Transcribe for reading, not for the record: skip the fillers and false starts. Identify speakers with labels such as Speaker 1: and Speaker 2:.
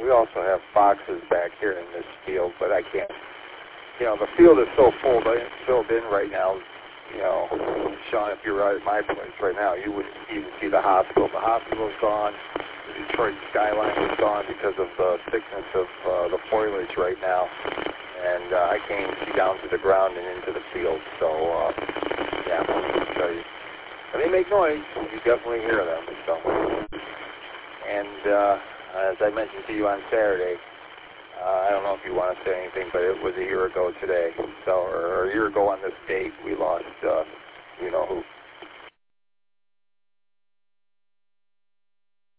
Speaker 1: We also have foxes back here in this field, but I can't. You know, the field is so full, but it's filled in right now. You know, Sean, if you were at my place right now, you wouldn't even see the hospital. The hospital's gone. The Detroit skyline is gone because of the thickness of the foliage right now. And I can't even see down to the ground and into the field. So, yeah, I'll tell you. When they make noise, you definitely hear them. So, and as I mentioned to you on Saturday, I don't know if you want to say anything, but it was a year ago today. So, or a year ago on this date, we lost, you know who.